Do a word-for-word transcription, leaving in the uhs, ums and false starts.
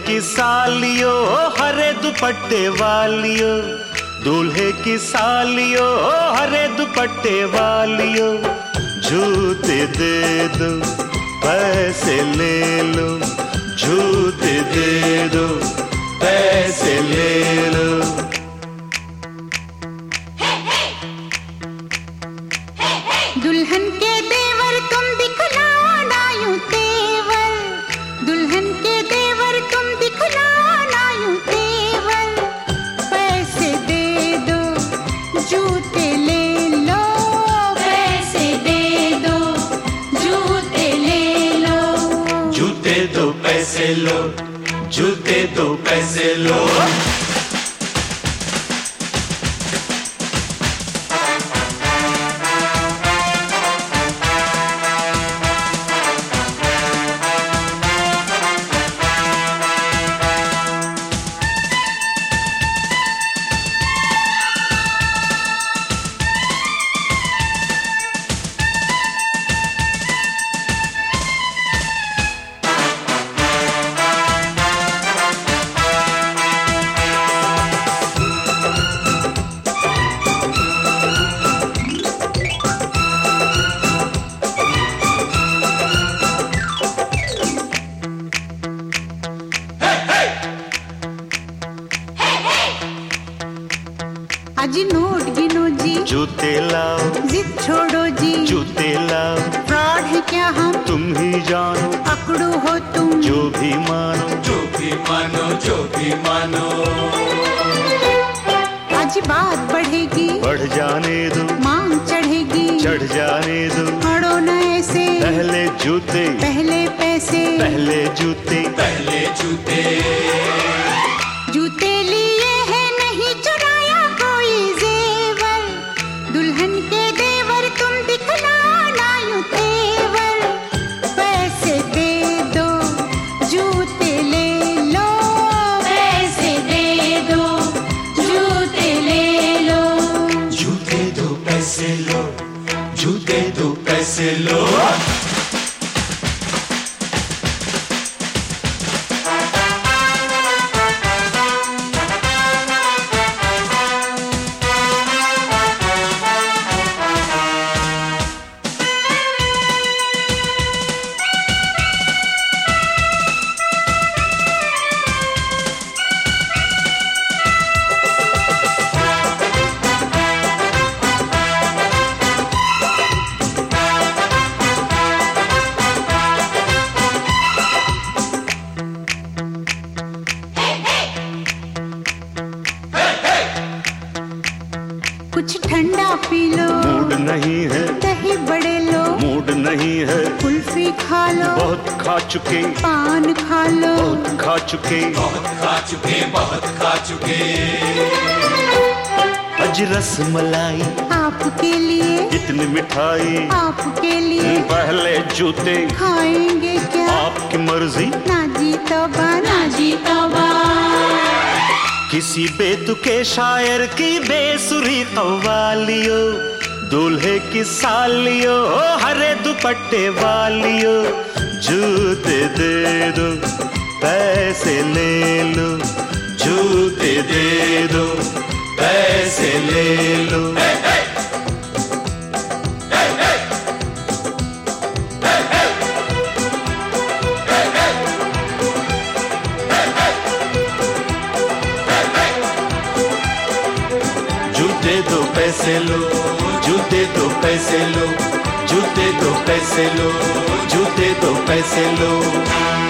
की सालियो हरे दुपट्टे वालियो, दूल्हे की सालियो हरे दुपट्टे वालियो, जूते दे दो पैसे ले लो, जूते दे दो पैसे ले लो। दुल्हन के देवर तुम दिखलाओ ना यूं तेवर, दुल्हन के देवर तुम दिखलाओ ना यूं तेवर, पैसे दे दो जूते ले लो, पैसे दे दो जूते ले लो, जूते दो पैसे लो, जूते दो पैसे लो। अजी नोट गिनो जी, जूते लाओ, जिद छोड़ो जी, जूते लाओ, फ्रॉड है क्या हम तुम ही जानो, पकड़ो हो तुम जो भी मानो, जो भी मानो, जो भी मानो। आज बात बढ़ेगी, बढ़ जाने दो, मांग चढ़ेगी, चढ़ जाने दो, अड़ो न ऐसे, पहले जूते पहले पैसे, पहले जूते पहले जूते। जूते लिए है नहीं चुराया कोई जेवर, दुल्हन के देवर तुम दिखलाओ ना यूं तेवर, पैसे दे दो जूते ले लो, पैसे दे दो जूते ले लो, जूते दो पैसे लो, जूते दो पैसे लो। कुछ ठंडा पी लो, मूड नहीं है, दही बड़े लो, मूड नहीं है, कुल्फी खा लो, बहुत खा चुके, पान खा लो, बहुत खा चुके, बहुत खा चुके, बहुत खा चुके। अज रस मलाई आपके लिए, इतनी मिठाई आपके लिए, पहले जूते खाएंगे क्या, आपकी मर्जी, ना जी तौबा, ना जी तौबा, किसी बेतुके शायर की बेसुरी कव्वालियो, दूल्हे की सालियो हरे दुपट्टे वालियो, जूते दे दो पैसे ले लो, जूते दे दो पैसे ले लो। जूते दो पैसे लो, जूते दो पैसे लो, जूते दो पैसे लो, जूते दो पैसे लो।